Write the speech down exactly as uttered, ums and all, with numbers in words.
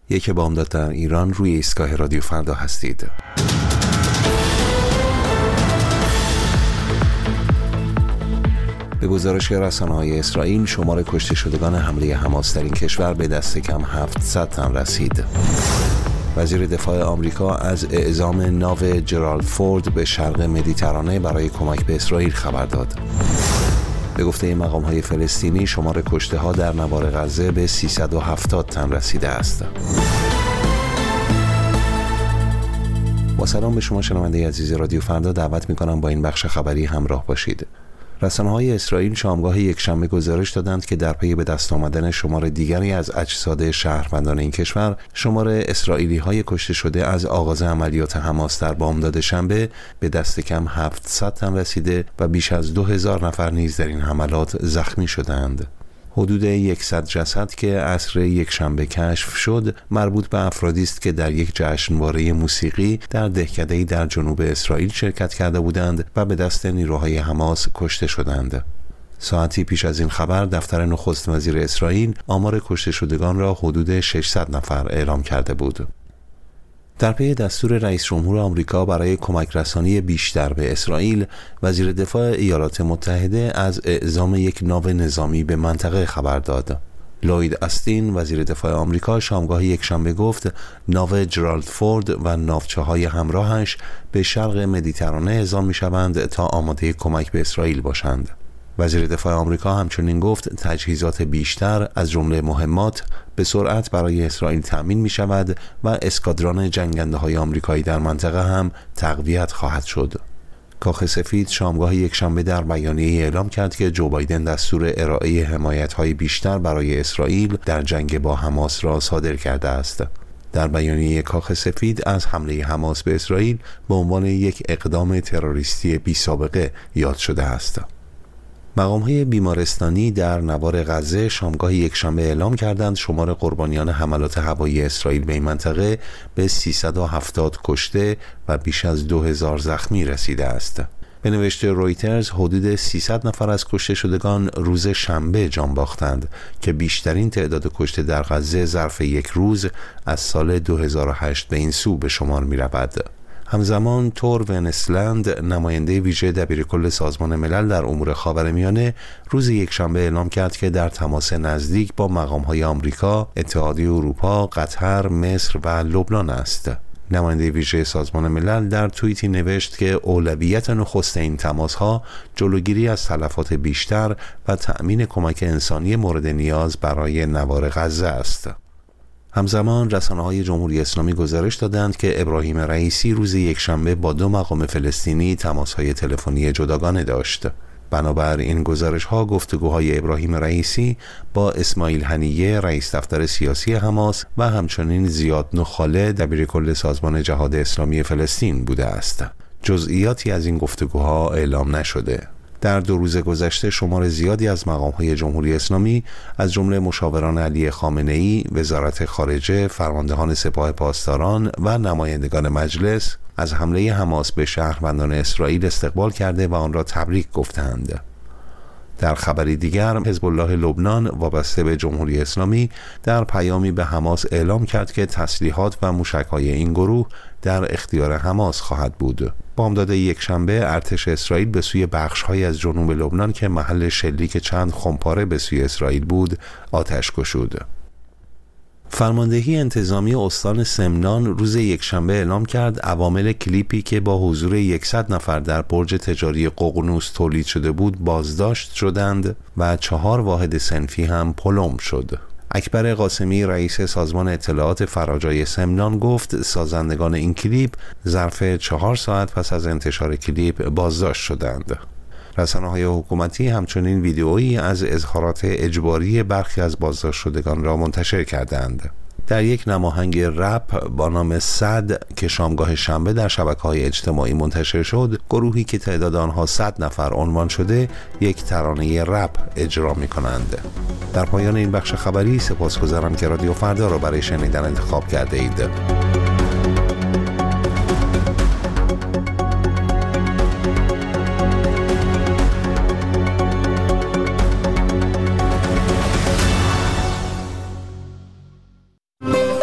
یک بامداد در ایران، روی ایستگاه رادیو فردا هستید. به گزارش رسانه‌های اسرائیل، شمار کشته شدگان حمله حماس در این کشور به دست کم هفتصد تن رسید. وزیر دفاع آمریکا از اعزام ناو جرالد فورد به شرق مدیترانه برای کمک به اسرائیل خبر داد. به گفته مقام‌های فلسطینی، شمار کشته‌ها در نوار غزه به سیصد و هفتاد تن رسیده است. با سلام به شما شنونده عزیز رادیو فردا، دعوت می‌کنم با این بخش خبری همراه باشید. رسانه‌های اسرائیل شامگاه یکشنبه گزارش دادند که در پی به دست آمدن شمار دیگری از اجساد شهروندان این کشور، شمار اسرائیلی‌های کشته شده از آغاز عملیات حماس در بامداد شنبه به دست کم هفتصد تن رسیده و بیش از دو هزار نفر نیز در این حملات زخمی شدند. حدود صد جسد که عصر یکشنبه کشف شد مربوط به افرادی است که در یک جشنواره موسیقی در دهکده‌ای در جنوب اسرائیل شرکت کرده بودند و به دست نیروهای حماس کشته شدند. ساعتی پیش از این خبر، دفتر نخست وزیر اسرائیل آمار کشته شدگان را حدود ششصد نفر اعلام کرده بود. در پی دستور رئیس جمهور آمریکا برای کمک رسانی بیشتر به اسرائیل، وزیر دفاع ایالات متحده از اعزام یک ناو نظامی به منطقه خبر داد. لوید استین، وزیر دفاع آمریکا، شامگاه یکشنبه گفت ناو جرالد فورد و ناوچه‌های همراهش به شرق مدیترانه اعزام می‌شوند تا آماده کمک به اسرائیل باشند. وزیر دفاع آمریکا همچنین گفت تجهیزات بیشتر از جمله مهمات به سرعت برای اسرائیل تأمین می شود و اسکادران جنگنده های آمریکایی در منطقه هم تقویت خواهد شد. کاخ سفید شامگاه یکشنبه در بیانیه اعلام کرد که جو بایدن دستور ارائه حمایت های بیشتر برای اسرائیل در جنگ با حماس را صادر کرده است. در بیانیه کاخ سفید از حمله حماس به اسرائیل به عنوان یک اقدام تروریستی بی سابقه یاد شده است. مقام‌های بیمارستانی در نوار غزه شامگاه یکشنبه اعلام کردند شمار قربانیان حملات هوایی اسرائیل به این منطقه به سیصد و هفتاد کشته و بیش از دو هزار زخمی رسیده است. به نوشته رویترز، حدود سیصد نفر از کشته شدگان روز شنبه جان باختند که بیشترین تعداد کشته در غزه ظرف یک روز از سال دو هزار و هشت به این سو به شمار می رود. همزمان تور ونسلند، نماینده ویژه دبیرکل سازمان ملل در امور خاورمیانه، روز یکشنبه اعلام کرد که در تماس نزدیک با مقام‌های آمریکا، اتحادیه اروپا، قطر، مصر و لبنان است. نماینده ویژه سازمان ملل در توییتی نوشت که اولویت نخست این تماس‌ها جلوگیری از تلفات بیشتر و تأمین کمک انسانی مورد نیاز برای نوار غزه است. همزمان رسانه‌های جمهوری اسلامی گزارش دادند که ابراهیم رئیسی روز یکشنبه با دو مقام فلسطینی تماس‌های تلفنی جداگانه داشت. بنابر این گزارش‌ها، گفتگوهای ابراهیم رئیسی با اسماعیل هنیه، رئیس دفتر سیاسی حماس، و همچنین زیاد نخاله، دبیرکل سازمان جهاد اسلامی فلسطین بوده است. جزئیاتی از این گفتگوها اعلام نشده. در دو روز گذشته شمار زیادی از مقام‌های جمهوری اسلامی از جمله مشاوران علی خامنه‌ای، وزارت خارجه، فرماندهان سپاه پاسداران و نمایندگان مجلس از حمله حماس به شهروندان اسرائیل استقبال کرده و آن را تبریک گفتند. در خبری دیگر، حزب الله لبنان وابسته به جمهوری اسلامی در پیامی به حماس اعلام کرد که تسلیحات و موشک‌های این گروه در اختیار حماس خواهد بود. بامداد یکشنبه ارتش اسرائیل به سوی بخش‌های از جنوب لبنان که محل شلیک چند خمپاره به سوی اسرائیل بود آتش گشود. فرماندهی انتظامی استان سمنان روز یکشنبه اعلام کرد عوامل کلیپی که با حضور صد نفر در برج تجاری ققنوس تولید شده بود بازداشت شدند و چهار واحد صنفی هم پلم شد. اکبر قاسمی، رئیس سازمان اطلاعات فراجای سمنان، گفت سازندگان این کلیپ ظرف چهار ساعت پس از انتشار کلیپ بازداشت شدند. رسانه‌های حکومتی همچنین ویدئویی از اظهارات اجباری برخی از بازداشت شدگان را منتشر کردند. در یک نماهنگ رپ با نام صد که شامگاه شنبه در شبکه‌های اجتماعی منتشر شد، گروهی که تعداد آنها صد نفر عنوان شده یک ترانه رپ اجرا می‌کنند. در پایان این بخش خبری سپاسگزارم که رادیو فردا را برای شنیدن انتخاب کرده اید.